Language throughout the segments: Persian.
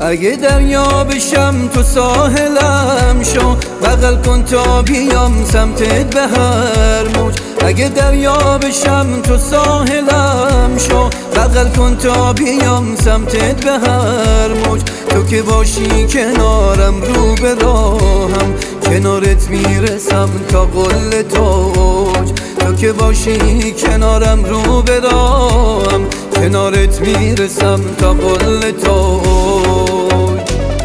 اگه دریا بشم تو ساحلم شو، بغل کن تا بیام سمتت به هر موج. اگه دریا بشم تو ساحلم شو، بغل کن تا بیام سمتت به هر موج. تو که باشی کنارم رو به راهم، کنارت میرسم تا قله توج. تو که باشی کنارم رو به راهم، کنارت میرسم تا قله توج.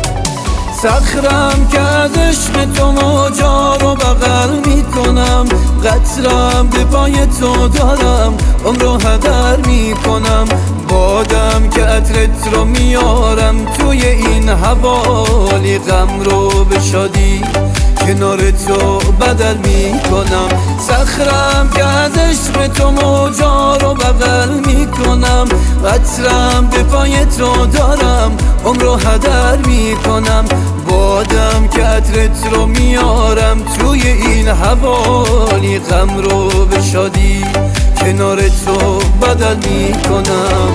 صخرم که از عشق تو موجا رو بغل میکنم، قطرم به پای تو دارم عمر رو هدر میکنم. بادم که عطرت رو میارم توی این حوالی، غم رو به شادی کنار تو بدل میکنم. صخرم که از عشق تو موجا رو بغل میکنم، قطرم به پای تو دارم عمر رو هدر میکنم. بادم که عطرت رو میارم توی این حوالی، غم رو به شادی کنار تو بدل میکنم.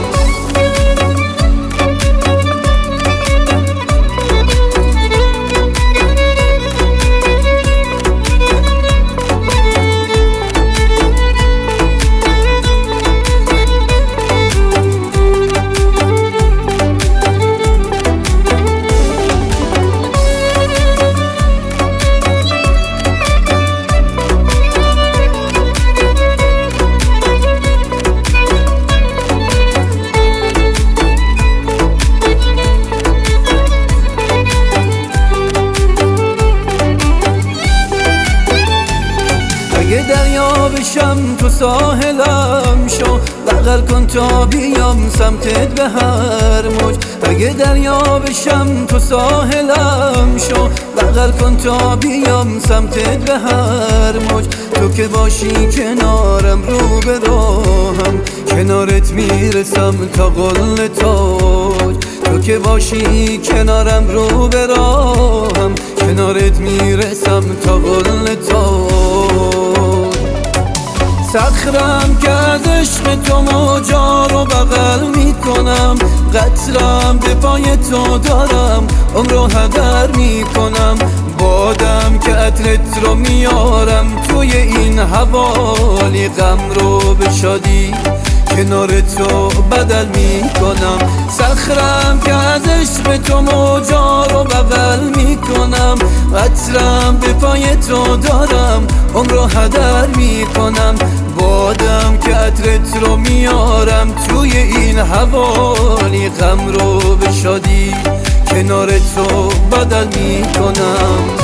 اگه دریا بشم تو ساحلم شو، بغل کن تا بیام سمتت به هر موج. اگه دریا بشم تو ساحلم شو، بغل کن تا بیام سمتت به هر موج. تو که باشی کنارم رو به راهم، کنارت میرسم تا قله توج. تو که باشی کنارم رو به راهم، کنارت میرسم تا قله توج. صخرم که از عشق تو موجا رو بغل میکنم، قطرم به پای تو دارم عمر رو هدر میکنم. بادم که عطرت رو میارم توی این حوالی، غم رو به شادی کنار تو بدل میکنم. صخرم که از عشق تو موجا رو بغل میکنم، قطرم به پای تو دارم عمر رو هدر میکنم. بادم که عطرت رو میارم توی این حوالی، غم رو به شادی کنار تو بدل میکنم.